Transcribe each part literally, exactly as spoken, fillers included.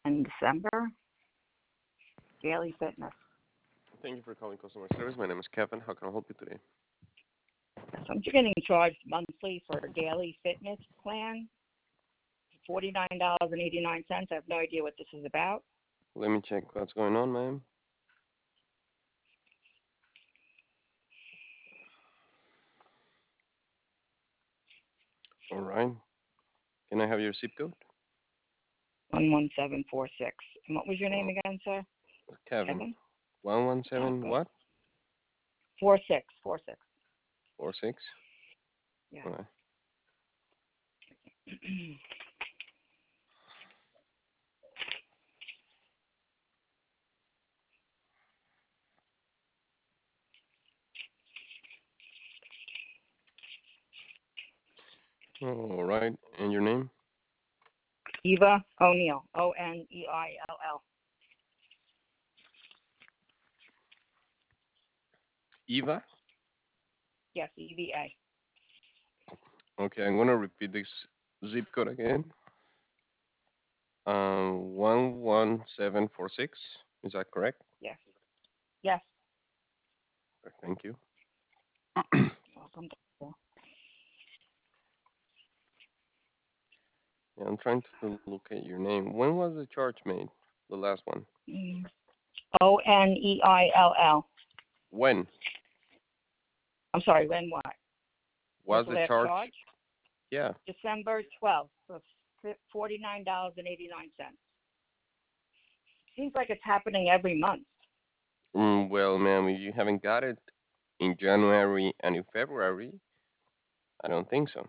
in December. Daily Fitness. Thank you for calling customer service. My name is Kevin. How can I help you today? So I'm getting charged monthly for a Daily Fitness plan, forty-nine dollars and eighty-nine cents. I have no idea what this is about. Let me check what's going on, ma'am. All right. Can I have your zip code? one one seven four six. And what was your name Oh, again, sir? Kevin. Kevin? One one Oh, seven good. what? Four six, four six. Four six. Yeah. All right. All right. And your name? Eva O'Neill. O N E I L L. Eva. Yes, E V A. Okay, I'm gonna repeat this zip code again. Um, one one seven four six. Is that correct? Yes. Yes. Thank you. Welcome. Yeah, I'm trying to look at your name. When was the charge made? The last one. O N E I L L. When I'm sorry, when what? What's was the the last charge? charge? Yeah. December twelfth for forty-nine dollars and eighty-nine cents. Seems like it's happening every month. Mm, well, ma'am, if you haven't got it in January and in February, I don't think so.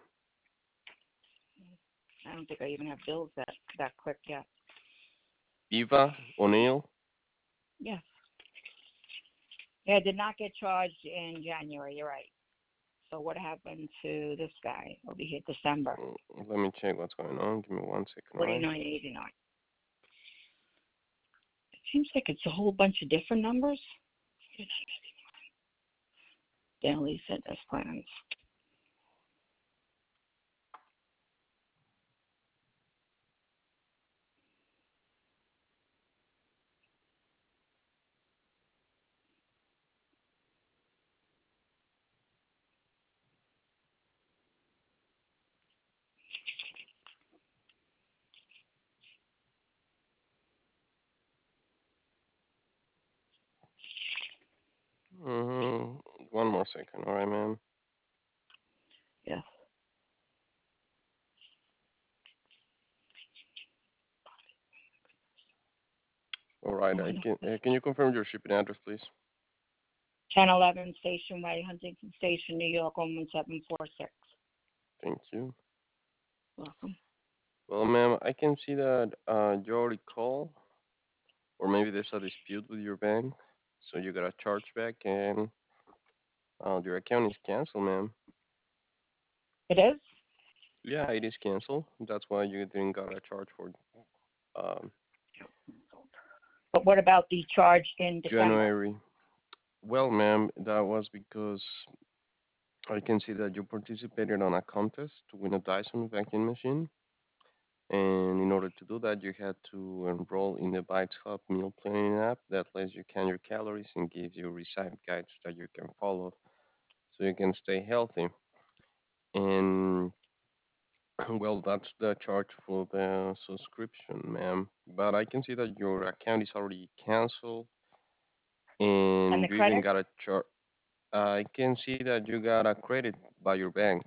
I don't think I even have bills that, that quick yet. Eva O'Neill. Yes. Yeah, I did not get charged in January. You're right. So what happened to this guy over here, December? Mm, Let me check what's going on. Give me one second, all right? forty-nine eighty-nine. It seems like it's a whole bunch of different numbers. Daily fitness plans. Mm, one more second, all right, ma'am. Yes. All right, I can. Uh, can you confirm your shipping address, please? ten eleven Station Way, Huntington Station, New York, one seven four six. Thank you. Welcome. Well, ma'am, I can see that uh, you already called, or maybe there's a dispute with your bank, so you got a chargeback, and uh, your account is canceled, ma'am. It is? Yeah, it is canceled. That's why you didn't got a charge for um, But what about the charge in December? January. Well, ma'am, that was because I can see that you participated on a contest to win a Dyson vacuum machine. And in order to do that, you had to enroll in the Bites Hub meal planning app that lets you count your calories and gives you recipe guides that you can follow so you can stay healthy. And well, that's the charge for the subscription, ma'am. But I can see that your account is already canceled And and the you even credit? got a charge. I can see that you got a credit by your bank.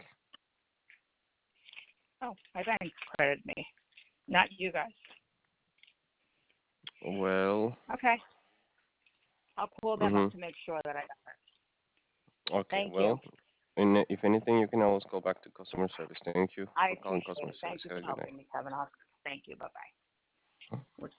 Oh, my bank credited me, not you guys. Well, Okay. I'll call them mm-hmm. up to make sure that I got it. Okay, Thank you. well, and if anything, you can always call back to customer service. Thank you I for calling appreciate customer it. Thank service. you Have for a good night. helping me, Kevin. Thank you. Bye-bye.